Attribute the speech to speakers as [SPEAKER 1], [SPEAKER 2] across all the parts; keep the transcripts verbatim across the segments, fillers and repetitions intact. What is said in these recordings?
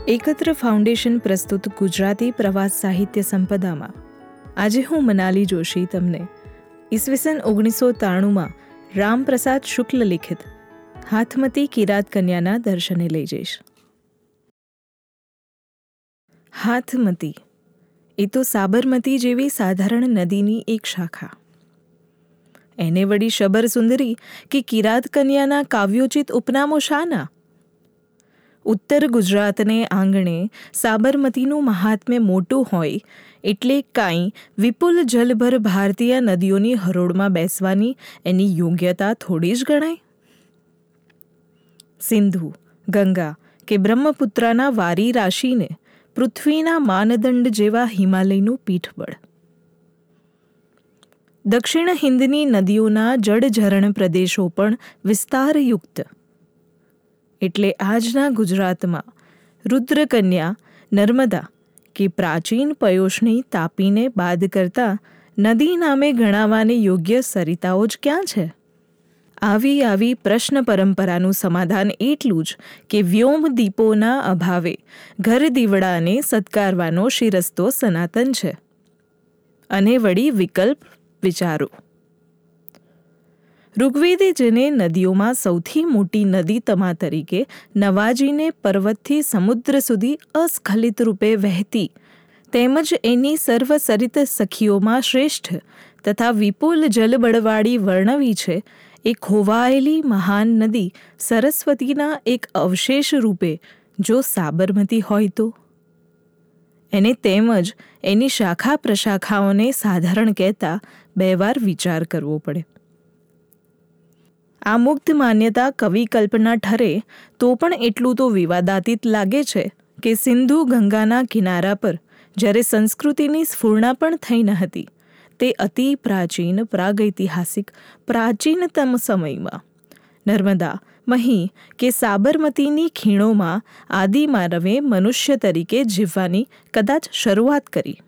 [SPEAKER 1] એકત્ર ફાઉન્ડેશન પ્રસ્તુત ગુજરાતી પ્રવાસ સાહિત્ય સંપદામાં આજે હું મનાલી જોશી તમને ઈસવીસન ઓગણીસો ત્રાણુંમાં રામપ્રસાદ શુક્લ લિખિત હાથમતી કિરાત કન્યાના દર્શને લઈ જઈશ. હાથમતી એ તો સાબરમતી જેવી સાધારણ નદીની એક શાખા. એને વળી શબર સુંદરી કે કિરાત કન્યાના કાવ્યોચિત ઉપનામો શાના? ઉત્તર ગુજરાતને આંગણે સાબરમતીનું મહાત્મ્ય મોટું હોય એટલે કાંઈ વિપુલ જલભર ભારતીય નદીઓની હરોળમાં બેસવાની એની યોગ્યતા થોડી જ ગણાય? સિંધુ, ગંગા કે બ્રહ્મપુત્રાના વારી રાશિને પૃથ્વીના માનદંડ જેવા હિમાલયનું પીઠબળ. દક્ષિણ હિંદની નદીઓના જળઝરણ પ્રદેશો પણ વિસ્તારયુક્ત. એટલે આજના ગુજરાતમાં રુદ્રકન્યા, નર્મદા કે પ્રાચીન પયોષ્ણી તાપીને બાદ કરતા નદી નામે ગણાવાને યોગ્ય સરિતાઓ જ ક્યાં છે? આવી આવી પ્રશ્ન પરંપરાનું સમાધાન એટલું જ કે વ્યોમદીપોના અભાવે ઘર દીવડાને સત્કારવાનો શિરસ્તો સનાતન છે. અને વળી વિકલ્પ વિચારો. ઋગ્વેદે જેને નદીઓમાં સૌથી મોટી નદી તમા તરીકે નવાજીને પર્વતથી સમુદ્ર સુધી અસ્ખલિત રૂપે વહેતી તેમજ એની સર્વસરિત સખીઓમાં શ્રેષ્ઠ તથા વિપુલ જલબળવાળી વર્ણવી છે એ ખોવાયેલી મહાન નદી સરસ્વતીના એક અવશેષ રૂપે જો સાબરમતી હોય તો? એને તેમજ એની શાખા પ્રશાખાઓને સાધારણ કહેતા બે વાર વિચાર કરવો પડે. આ મુગ્ધ માન્યતા કવિ કલ્પના ઠરે તો પણ એટલું તો વિવાદાતીત લાગે છે કે સિંધુ ગંગાના કિનારા પર જ્યારે સંસ્કૃતિની સ્ફૂર્ણા પણ થઈ ન હતી તે અતિ પ્રાચીન પ્રાગૈતિહાસિક પ્રાચીનતમ સમયમાં નર્મદા, મહી કે સાબરમતીની ખીણોમાં આદિમાનવે મનુષ્ય તરીકે જીવવાની કદાચ શરૂઆત કરી.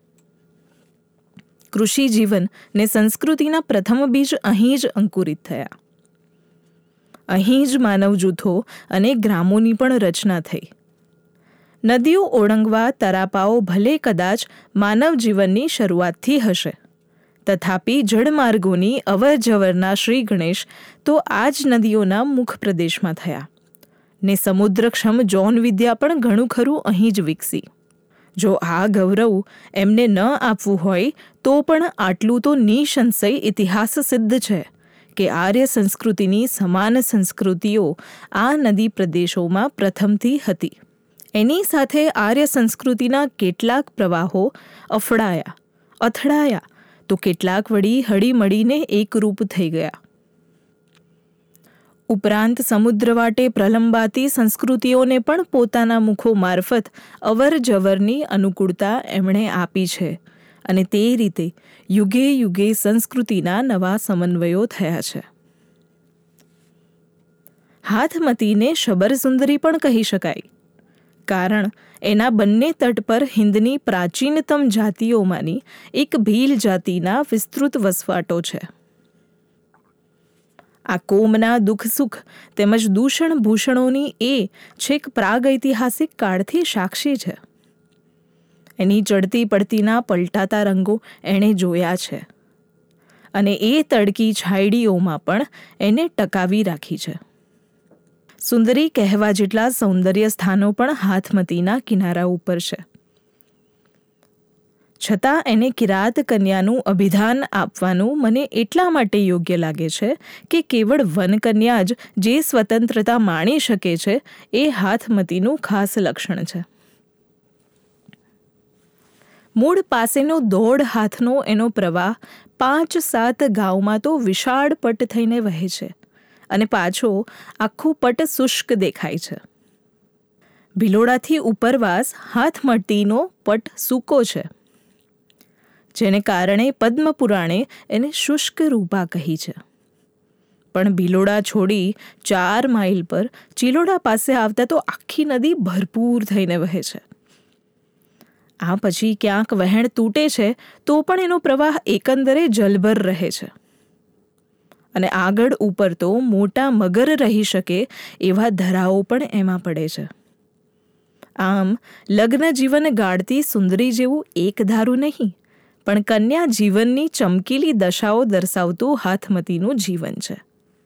[SPEAKER 1] કૃષિ જીવન ને સંસ્કૃતિના પ્રથમ બીજ અહીં જ અંકુરિત થયા. અહીં જ માનવ જૂથો અને ગ્રામોની પણ રચના થઈ. નદીઓ ઓળંગવા તરાપાઓ ભલે કદાચ માનવ જીવનની શરૂઆતથી હશે, તથાપિ જળમાર્ગોની અવર જવરના શ્રી ગણેશ તો આ જ નદીઓના મુખ પ્રદેશમાં થયા ને સમુદ્રક્ષમ જૌન વિદ્યા પણ ઘણું ખરું અહીં જ વિકસી. જો આ ગૌરવ એમને ન આપવું હોય તો પણ આટલું તો નિસંશય ઇતિહાસ સિદ્ધ છે કે આર્ય સંસ્કૃતિની સમાન સંસ્કૃતિઓ આ નદી પ્રદેશોમાં પ્રથમથી હતી. એની સાથે આર્ય સંસ્કૃતિના કેટલાક પ્રવાહો અફડાયા, અથડાયા તો કેટલાક વળી હળીમળીને એકરૂપ થઈ ગયા. ઉપરાંત સમુદ્રવાટે પ્રલંબાતી સંસ્કૃતિઓને પણ પોતાના મુખો મારફત અવર જવરની અનુકૂળતા એમણે આપી છે અને તે રીતે યુગે યુગે સંસ્કૃતિના નવા સમન્વયો થયા છે. હાથમતીને શબરસુંદરી પણ કહી શકાય, કારણ એના બંને તટ પર હિંદની પ્રાચીનતમ જાતિઓમાંની એક ભીલ જાતિના વિસ્તૃત વસવાટો છે. આ કોમના દુઃખ સુખ તેમજ દૂષણ ભૂષણોની એ છેક પ્રાગૈતિહાસિક કાળથી સાક્ષી છે. એની ચડતી પડતીના પલટાતા રંગો એણે જોયા છે અને એ તડકી છાયડીઓમાં પણ એને ટકાવી રાખી છે. સુંદરી કહેવા જેટલા સૌંદર્ય સ્થાનો પણ હાથમતીના કિનારા ઉપર છે. છતાં એને કિરાત કન્યાનું અભિધાન આપવાનું મને એટલા માટે યોગ્ય લાગે છે કે કેવળ વનકન્યા જ જે સ્વતંત્રતા માણી શકે છે એ હાથમતીનું ખાસ લક્ષણ છે. મૂળ પાસેનો દોઢ હાથનો એનો પ્રવાહ પાંચ સાત ગામમાં તો વિશાળ પટ થઈને વહે છે અને પાછો આખું પટ શુષ્ક દેખાય છે. ભિલોડાથી ઉપરવાસ હાથમતીનો પટ સૂકો છે, જેને કારણે પદ્મપુરાણે એને શુષ્ક રૂપા કહી છે. પણ ભિલોડા છોડી ચાર માઇલ પર ચિલોડા પાસે આવતા તો આખી નદી ભરપૂર થઈને વહે છે. આ પછી ક્યાંક વહેણ તૂટે છે તો પણ એનો પ્રવાહ એકંદરે જલભર રહે છે અને આગળ ઉપર તો મોટા મગર રહી શકે એવા ધરાઓ પણ એમાં પડે છે. આમ લગ્ન જીવન ગાળતી સુંદરી જેવું એક ધારું નહીં, પણ કન્યા જીવનની ચમકીલી દશાઓ દર્શાવતું હાથમતીનું જીવન છે.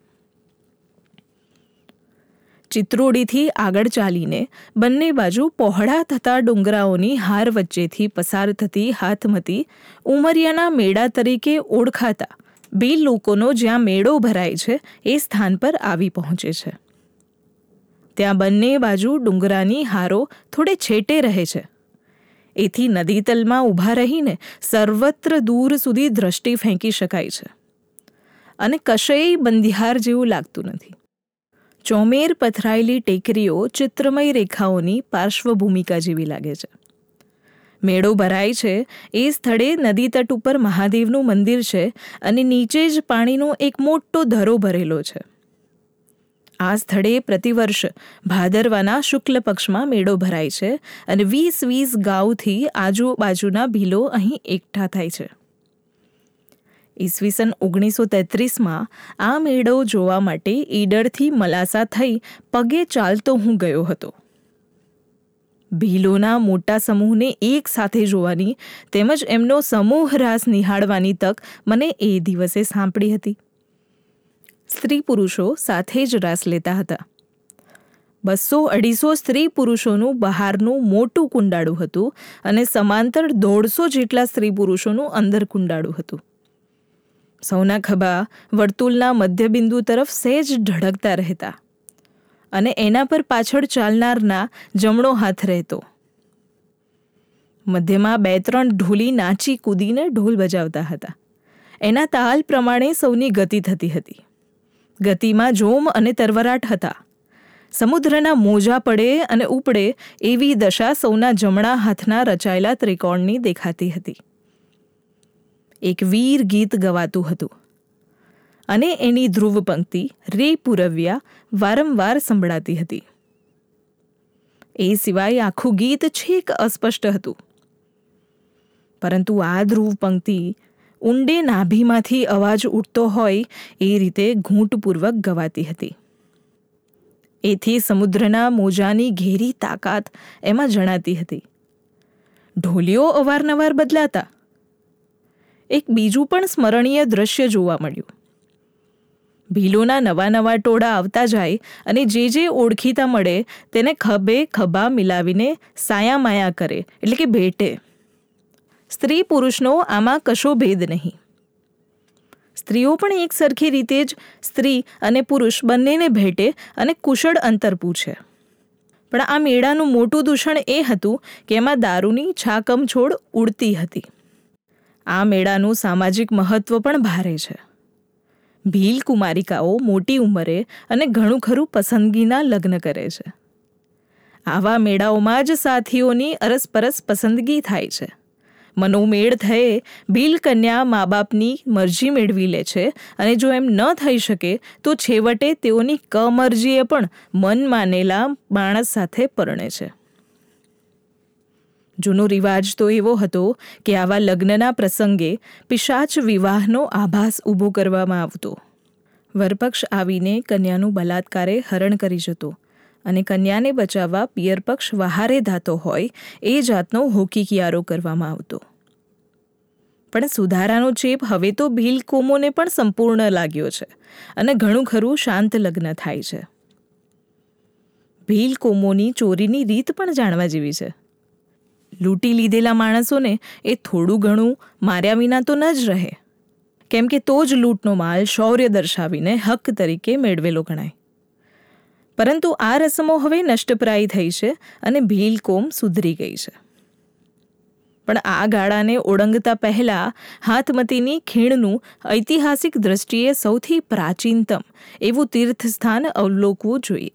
[SPEAKER 1] ચિત્રોડીથી આગળ ચાલીને બંને બાજુ પહોળા થતા ડુંગરાઓની હાર વચ્ચેથી પસાર થતી હાથમતી ઉમરિયાના મેળા તરીકે ઓળખાતા ભીલ લોકોનો જ્યાં મેળો ભરાય છે એ સ્થાન પર આવી પહોંચે છે. ત્યાં બંને બાજુ ડુંગરાની હારો થોડે છેટે રહે છે. એથી નદી તલમાં ઊભા રહીને સર્વત્ર દૂર સુધી દ્રષ્ટિ ફેંકી શકાય છે અને કશેય બંધિયાર જેવું લાગતું નથી. ચોમેર પથરાયેલી ટેકરીઓ ચિત્રમય રેખાઓની પાર્શ્વભૂમિકા જેવી લાગે છે. મેળો ભરાય છે એ સ્થળે નદી તટ ઉપર મહાદેવનું મંદિર છે અને નીચે જ પાણીનો એક મોટો ધરો ભરેલો છે. આ સ્થળે પ્રતિવર્ષ ભાદરવાના શુક્લ પક્ષમાં મેળો ભરાય છે અને વીસ વીસ ગાઉથી આજુબાજુના ભીલો અહીં એકઠા થાય છે. ઈસવીસન ઓગણીસો તેત્રીસમાં આ મેળો જોવા માટે ઈડરથી મલાસા થઈ પગે ચાલતો હું ગયો હતો. ભીલોના મોટા સમૂહને એક સાથે જોવાની તેમજ એમનો સમૂહ રાસ નિહાળવાની તક મને એ દિવસે સાંપડી હતી. સ્ત્રી પુરુષો સાથે જ રાસ લેતા હતા. બસો અઢીસો સ્ત્રી પુરુષોનું બહારનું મોટું કુંડાળું હતું અને સમાંતર દોઢસો જેટલા સ્ત્રી પુરુષોનું અંદર કુંડાળું હતું. સૌના ખભા વર્તુળના મધ્યબિંદુ તરફ સહેજ ઢળકતા રહેતા અને એના પર પાછળ ચાલનારના જમણો હાથ રહેતો. મધ્યમાં બે ત્રણ ઢોલી નાચી કૂદીને ઢોલ બજાવતા હતા. એના તાલ પ્રમાણે સૌની ગતિ થતી હતી. ગતિમાં જોમ અને તરવરાટ હતા. સમુદ્રના મોજા પડે અને ઉપડે એવી દશા સૌના જમણા હાથના રચાયેલા ત્રિકોણની દેખાતી હતી. એક વીર ગીત ગવાતું હતું અને એની ધ્રુવ પંક્તિ રે પુરવ્યા વારંવાર સંભળાતી હતી. એ સિવાય આખું ગીત છેક અસ્પષ્ટ હતું, પરંતુ આ ધ્રુવ પંક્તિ ઊંડે નાભીમાંથી અવાજ ઉઠતો હોય એ રીતે ઘૂંટપૂર્વક ગવાતી હતી. એથી સમુદ્રના મોજાની ઘેરી તાકાત એમાં જણાતી હતી. ઢોલીઓ અવારનવાર બદલાતા. એક બીજું પણ સ્મરણીય દ્રશ્ય જોવા મળ્યું. ભીલોના નવા નવા ટોળા આવતા જાય અને જે જે ઓળખીતા મળે તેને ખભે ખભા મિલાવીને સાયામાયા કરે, એટલે કે ભેટે. સ્ત્રી પુરુષનો આમાં કશો ભેદ નહીં. સ્ત્રીઓ પણ એક સરખી રીતે જ સ્ત્રી અને પુરુષ બંનેને ભેટે અને કુશળ અંતર પૂછે. પણ આ મેળાનું મોટું દૂષણ એ હતું કે એમાં દારૂની છાકમછોડ ઉડતી હતી. આ મેળાનું સામાજિક મહત્વ પણ ભારે છે. ભીલ કુમારિકાઓ મોટી ઉંમરે અને ઘણું ખરું પસંદગીના લગ્ન કરે છે. આવા મેળાઓમાં જ સાથીઓની અરસપરસ પસંદગી થાય છે. મનોમેળ થયે ભીલ કન્યા મા બાપની મરજી મેળવી લે છે અને જો એમ ન થઈ શકે તો છેવટે તેઓની કમરજીએ પણ મન માનેલા માણસ સાથે પરણે છે. જૂનો રિવાજ તો એવો હતો કે આવા લગ્નના પ્રસંગે પિશાચ વિવાહનો આભાસ ઊભો કરવામાં આવતો. વરપક્ષ આવીને કન્યાનું બલાત્કારે હરણ કરી જતો અને કન્યાને બચાવવા પિયર પક્ષ વહારે ધાતો હોય એ જાતનો હોકીકિયારો કરવામાં આવતો. પણ સુધારાનો ચેપ હવે તો ભીલ કોમોને પણ સંપૂર્ણ લાગ્યો છે અને ઘણું ખરું શાંત લગ્ન થાય છે. ભીલ કોમોની ચોરીની રીત પણ જાણવા જેવી છે. લૂંટી લીધેલા માણસોને એ થોડું ઘણું માર્યા વિના તો ન જ રહે, કેમ કે તો જ લૂંટનો માલ શૌર્ય દર્શાવીને હક તરીકે મેળવેલો ગણાય. પરંતુ આ રસમો હવે નષ્ટપ્રાય થઈ છે અને ભીલ કોમ સુધરી ગઈ છે. પણ આ ગાળાને ઓળંગતા પહેલા હાથમતીની ખીણનું ઐતિહાસિક દ્રષ્ટિએ સૌથી પ્રાચીનતમ એવું તીર્થસ્થાન અવલોકવું જોઈએ.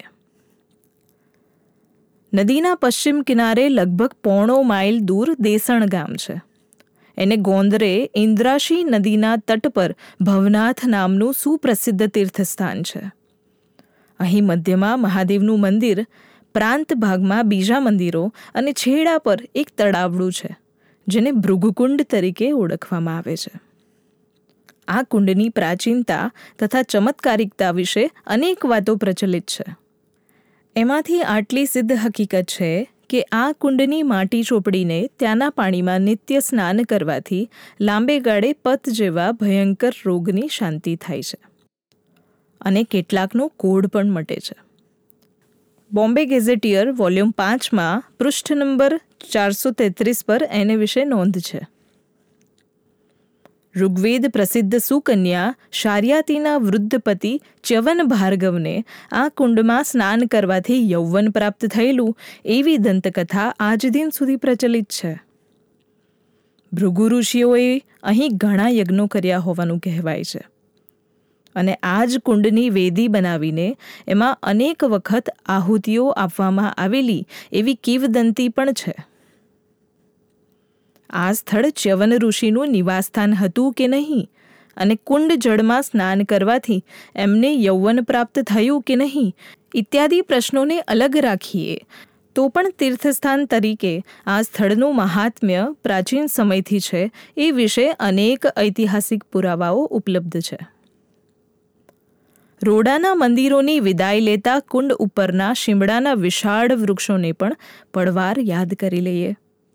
[SPEAKER 1] નદીના પશ્ચિમ કિનારે લગભગ પોણો માઇલ દૂર દેસણ ગામ છે. એને ગોંદરે ઇન્દ્રાશી નદીના તટ પર ભવનાથ નામનું સુપ્રસિદ્ધ તીર્થસ્થાન છે. અહીં મધ્યમાં મહાદેવનું મંદિર, પ્રાંત ભાગમાં બીજા મંદિરો અને છેડા પર એક તળાવડું છે જેને ભૃગુકુંડ તરીકે ઓળખવામાં આવે છે. આ કુંડની પ્રાચીનતા તથા ચમત્કારિકતા વિશે અનેક વાતો પ્રચલિત છે. એમાંથી આટલી સિદ્ધ હકીકત છે કે આ કુંડની માટી ચોપડીને ત્યાંના પાણીમાં નિત્ય સ્નાન કરવાથી લાંબે ગાળે પત જેવા ભયંકર રોગની શાંતિ થાય છે અને કેટલાકનો કોઢ પણ મટે છે. બોમ્બે ગેઝેટિયર વોલ્યુમ પાંચમાં પૃષ્ઠ નંબર ચારસો તેત્રીસ પર એને વિશે નોંધ છે. ઋગ્વેદ પ્રસિદ્ધ સુકન્યા શાર્યાતીના વૃદ્ધ પતિ ચ્યવન ભાર્ગવને આ કુંડમાં સ્નાન કરવાથી યૌવન પ્રાપ્ત થયેલું એવી દંતકથા આજ દિન સુધી પ્રચલિત છે. ભૃગુ ઋષિઓએ અહીં ઘણા યજ્ઞો કર્યા હોવાનું કહેવાય છે અને આ જ કુંડની વેદી બનાવીને એમાં અનેક વખત આહુતિઓ આપવામાં આવેલી એવી કિંવદંતી પણ છે. આ સ્થળ ચ્યવન ઋષિનું નિવાસસ્થાન હતું કે નહીં અને કુંડ જળમાં સ્નાન કરવાથી એમને યૌવન પ્રાપ્ત થયું કે નહીં ઇત્યાદિ પ્રશ્નોને અલગ રાખીએ તો પણ તીર્થસ્થાન તરીકે આ સ્થળનું મહાત્મ્ય પ્રાચીન સમયથી છે એ વિશે અનેક ઐતિહાસિક પુરાવાઓ ઉપલબ્ધ છે. રોડાના મંદિરોની વિદાય લેતા કુંડ ઉપરના શીમડાના વિશાળ વૃક્ષોને પણ પળવાર યાદ કરી લઈએ.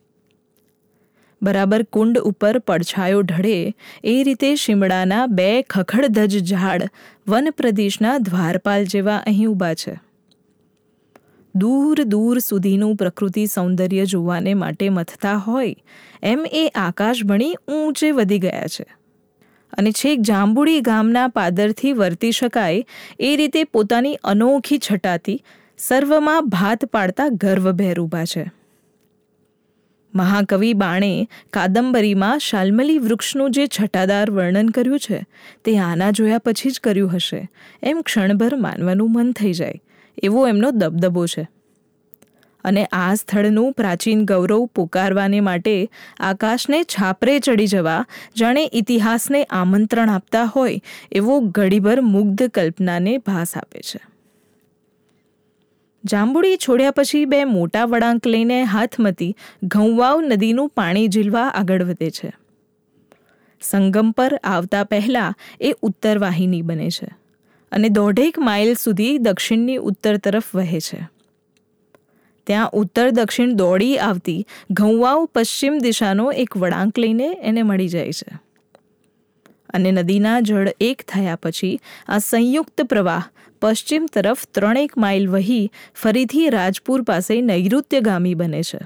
[SPEAKER 1] બરાબર કુંડ ઉપર પડછાયો ઢળે એ રીતે શીમડાના બે ખખડધજ ઝાડ વન પ્રદેશના દ્વારપાલ જેવા અહીં ઊભા છે. દૂર દૂર સુધીનું પ્રકૃતિ સૌંદર્ય જોવાને માટે મથતા હોય એમ એ આકાશ ભણી ઊંચે વધી ગયા છે અને છેક જાંબુડી ગામના પાદરથી વર્તી શકાય એ રીતે પોતાની અનોખી છટાથી સર્વમાં ભાત પાડતા ગર્વભેર ઊભા છે. મહાકવિ બાણે કાદંબરીમાં શાલ્મલી વૃક્ષનું જે છટાદાર વર્ણન કર્યું છે તે આના જોયા પછી જ કર્યું હશે એમ ક્ષણભર માનવાનું મન થઈ જાય એવો એમનો દબદબો છે. અને આ સ્થળનું પ્રાચીન ગૌરવ પોકારવાને માટે આકાશને છાપરે ચડી જવા જાણે ઇતિહાસને આમંત્રણ આપતા હોય એવો ઘડીભર મુગ્ધ કલ્પનાને ભાસ આપે છે. જાંબુડી છોડ્યા પછી બે મોટા વળાંક લઈને હાથમતી ઘઉંવાવ નદીનું પાણી ઝીલવા આગળ વધે છે. સંગમ પર આવતા પહેલા એ ઉત્તર વાહિની બને છે અને દોઢેક માઇલ સુધી દક્ષિણની ઉત્તર તરફ વહે છે. ત્યાં ઉત્તર દક્ષિણ દોડી આવતી ઘઉંવાવ પશ્ચિમ દિશાનો એક વળાંક લઈને એને મળી જાય છે અને નદીના જળ એક થયા પછી આ સંયુક્ત પ્રવાહ પશ્ચિમ તરફ ત્રણેક માઇલ વહી ફરીથી રાજપુર પાસે નૈઋત્યગામી બને છે.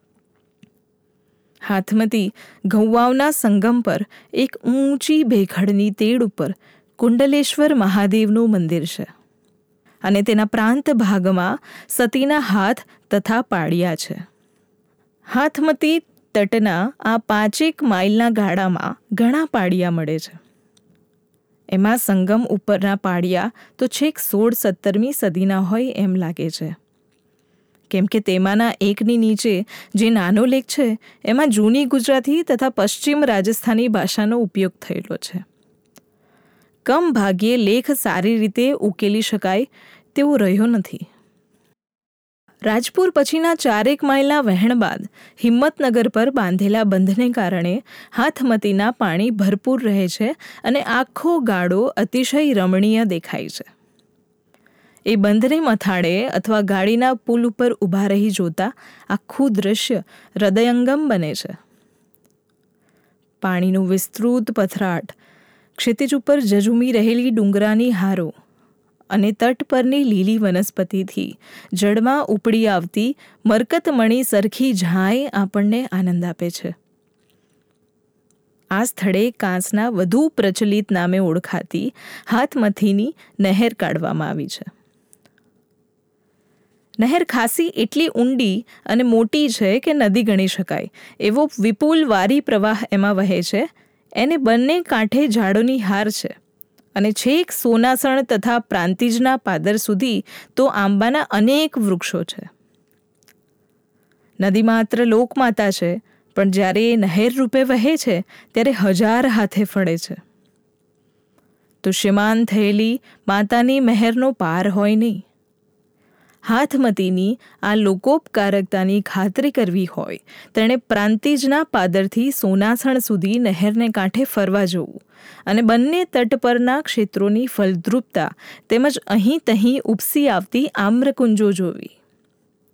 [SPEAKER 1] હાથમતી ઘઉંવાવના સંગમ પર એક ઊંચી ભેખડની તેડ ઉપર કુંડલેશ્વર મહાદેવનું મંદિર છે અને તેના પ્રાંત ભાગમાં સતીના હાથ તથા પાળિયા છે. હાથમતી તટના આ પાંચેક માઇલના ગાળામાં ઘણા પાળિયા મળે છે. એમાં સંગમ ઉપરના પાળિયા તો છેક સોળ સત્તરમી સદીના હોય એમ લાગે છે કેમ કે તેમાંના એકની નીચે જે નાનો લેખ છે એમાં જૂની ગુજરાતી તથા પશ્ચિમ રાજસ્થાની ભાષાનો ઉપયોગ થયેલો છે. કમ ભાગ્યે લેખ સારી રીતે ઉકેલી શકાય તેવો રહ્યો નથી. રાજપુર પછીના ચારેક માઇલના વહેણ બાદ હિંમતનગર પર બાંધેલા બંધને કારણે હાથમતીના પાણી ભરપૂર રહે છે અને આખો ગાળો અતિશય રમણીય દેખાય છે. એ બંધને મથાળે અથવા ગાડીના પુલ ઉપર ઊભા રહી જોતા આખું દૃશ્ય હૃદયંગમ બને છે. પાણીનું વિસ્તૃત પથરાટ, ક્ષિતિજ ઉપર ઝઝૂમી રહેલી ડુંગરાની હારો અને તટ પરની લીલી વનસ્પતિથી જળમાં ઉપડી આવતી મરકતમણી સરખી ઝાંય આપણને આનંદ આપે છે. આ સ્થળે કાંસના વધુ પ્રચલિત નામે ઓળખાતી હાથમતીની નહેર કાઢવામાં આવી છે. નહેર ખાસી એટલી ઊંડી અને મોટી છે કે નદી ગણી શકાય એવો વિપુલ વારી પ્રવાહ એમાં વહે છે. એને બંને કાંઠે ઝાડોની હાર છે અને છેક સોનાસણ તથા પ્રાંતિજના પાદર સુધી તો આંબાના અનેક વૃક્ષો છે. નદી માત્ર લોકમાતા છે પણ જ્યારે એ નહેર રૂપે વહે છે ત્યારે હજાર હાથે ફળે છે. દૃશ્યમાન થયેલી માતાની મહેરનો પાર હોય નહીં. હાથમતીની આ લોકોપકારકતાની ખાતરી કરવી હોય તેણે પ્રાંતિજના પાદરથી સોનાસણ સુધી નહેરને કાંઠે ફરવા જવું અને બંને તટ પરના ક્ષેત્રોની ફળદ્રુપતા તેમજ અહીં તહીં ઉપસી આવતી આમ્રકુંજો જોવી.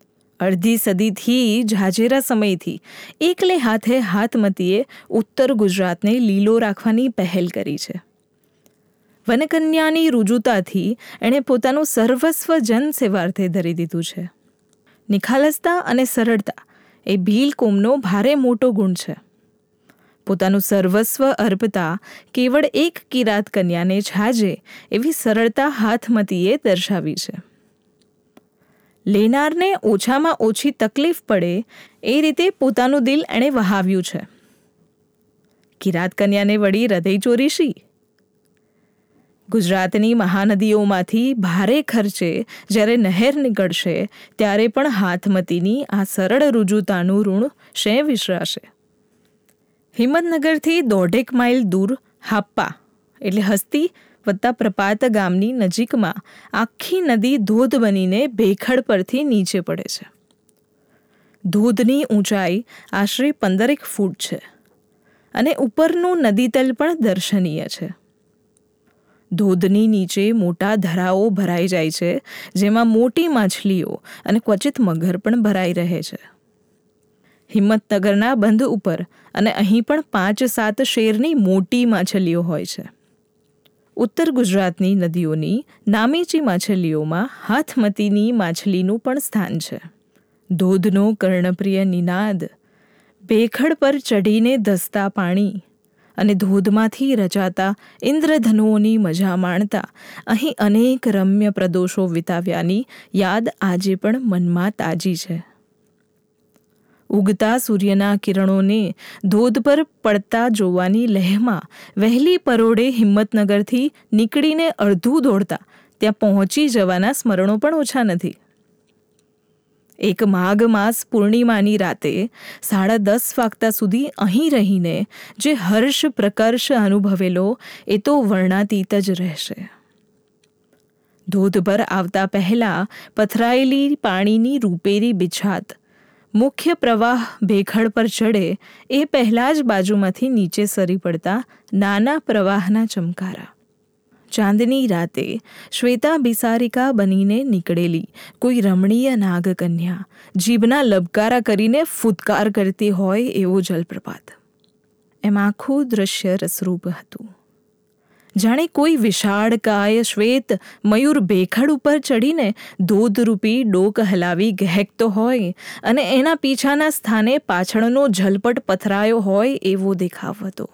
[SPEAKER 1] અડધી સદીથી ઝાઝેરા સમયથી એકલે હાથે હાથમતીએ ઉત્તર ગુજરાતને લીલો રાખવાની પહેલ કરી છે. વનકન્યાની રુજુતાથી એણે પોતાનું સર્વસ્વ જનસેવાર્થે ધરી દીધું છે. નિખાલસતા અને સરળતા એ ભીલ કોમનો ભારે મોટો ગુણ છે. પોતાનું સર્વસ્વ અર્પતા કેવળ એક કિરાત કન્યાને છાજે એવી સરળતા હાથમતીએ દર્શાવી છે. લેનારને ઓછામાં ઓછી તકલીફ પડે એ રીતે પોતાનું દિલ એણે વહાવ્યું છે. કિરાત કન્યાને વળી હૃદય ચોરી શી? ગુજરાતની મહાનદીઓમાંથી ભારે ખર્ચે જ્યારે નહેર નીકળશે ત્યારે પણ હાથમતીની આ સરળ રુજુતાનું ઋણ શેં વિસરાશે? હિંમતનગરથી દોઢેક માઇલ દૂર હાપ્પા એટલે હસ્તી વત્તા પ્રપાત ગામની નજીકમાં આખી નદી ધોધ બનીને ભેખડ પરથી નીચે પડે છે. ધોધની ઊંચાઈ આશરે પંદરેક ફૂટ છે અને ઉપરનું નદીતલ પણ દર્શનીય છે. ધોધની નીચે મોટા ધરાઓ ભરાઈ જાય છે, જેમાં મોટી માછલીઓ અને ક્વચિત મગર પણ ભરાઈ રહે છે. હિંમતનગરના બંધ ઉપર અને અહીં પણ પાંચ સાત શેરની મોટી માછલીઓ હોય છે. ઉત્તર ગુજરાતની નદીઓની નામીચી માછલીઓમાં હાથમતીની માછલીનું પણ સ્થાન છે. ધોધનો કર્ણપ્રિય નિનાદ, ભેખડ પર ચઢીને ધસતા પાણી અને ધોધમાંથી રચાતા ઇન્દ્રધનુઓની મજા માણતા અહીં અનેક રમ્ય પ્રદોષો વિતાવ્યાની યાદ આજે પણ મનમાં તાજી છે. ઉગતા સૂર્યના કિરણોને ધોધ પર પડતા જોવાની લહેમાં વહેલી પરોઢે હિંમતનગરથી નીકળીને અડધું દોડતા ત્યાં પહોંચી જવાના સ્મરણો પણ ઓછા નથી. એક માઘ માસ પૂર્ણિમાની રાતે સાડા દસ વાગતા સુધી અહીં રહીને જે હર્ષ પ્રકર્ષ અનુભવેલો એ તો વર્ણાતીત જ રહેશે. ધોધ પર આવતા પહેલા પથરાયેલી પાણીની રૂપેરી બિછાત, મુખ્ય પ્રવાહ ભેખડ પર ચડે એ પહેલાં જ બાજુમાંથી નીચે સરી પડતા નાના પ્રવાહના ચમકારા, ચાંદની રાતે શ્વેતા બિસારિકા બનીને નીકળેલી કોઈ રમણીય નાગકન્યા જીભના લબકારા કરીને ફૂદકાર કરતી હોય એવો જલપ્રપાત. એમ આખું દ્રશ્ય રસરૂપ હતું. જાણે કોઈ વિશાળ કાય શ્વેત મયુર ભેખડ ઉપર ચડીને ધોધરૂપી ડોક હલાવી ગહેકતો હોય અને એના પીછાના સ્થાને પાછળનો ઝલપટ પથરાયો હોય એવો દેખાવ હતો.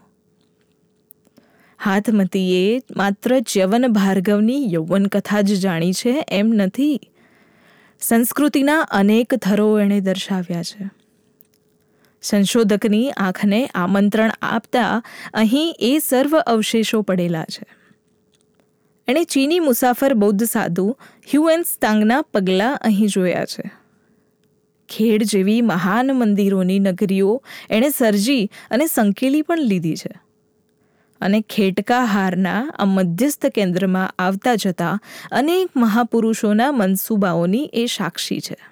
[SPEAKER 1] હાથમતીએ માત્ર ચ્યવન ભાર્ગવની યૌવન કથા જ જાણી છે એમ નથી. સંસ્કૃતિના અનેક થરો એણે દર્શાવ્યા છે. સંશોધકની આંખને આમંત્રણ આપતા અહીં એ સર્વ અવશેષો પડેલા છે. એણે ચીની મુસાફર બૌદ્ધ સાધુ હ્યુએનત્સાંગના પગલાં અહીં જોયા છે. ખેડ જેવી મહાન મંદિરોની નગરીઓ એણે સર્જી અને સંકેલી પણ લીધી છે. અને ખેટકા હારના આ મધ્યસ્થ કેન્દ્રમાં આવતા જતા અનેક મહાપુરુષોના મનસૂબાઓની એ સાક્ષી છે.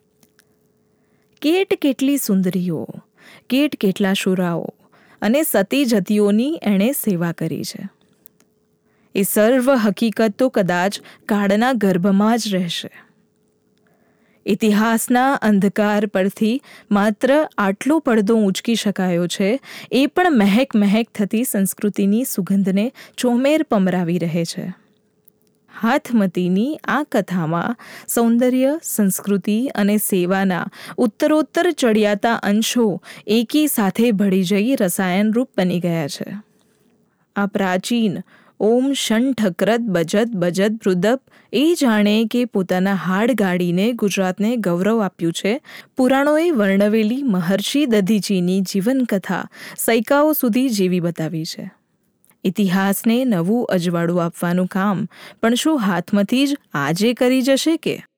[SPEAKER 1] કેટ કેટલી સુંદરીઓ, કેટ કેટલા શુરાઓ અને સતી જતીઓની એણે સેવા કરી છે. એ સર્વ હકીકત તો કદાચ કાળના ગર્ભમાં જ રહેશે. ઇતિહાસના અંધકાર પરથી માત્ર આટલો પડદો ઊંચકી શકાયો છે એ પણ મહેક મહેક થતી સંસ્કૃતિની સુગંધને ચોમેર પમરાવી રહે છે. હાથમતીની આ કથામાં સૌંદર્ય, સંસ્કૃતિ અને સેવાના ઉત્તરોત્તર ચડિયાતા અંશો એકી સાથે ભળી જઈ રસાયણરૂપ બની ગયા છે. આ પ્રાચીન ઓમ શંઠક્રત બજત બજત ભૃદપ એ જાણે કે પોતાના હાડ ગાડીને ગુજરાતને ગૌરવ આપ્યું છે. પુરાણોએ વર્ણવેલી મહર્ષિ દધીચીની જીવનકથા સૈકાઓ સુધી જીવી બતાવી છે. ઇતિહાસને નવું અજવાળું આપવાનું કામ પણ શું હાથમતી જ આજે કરી જશે કે?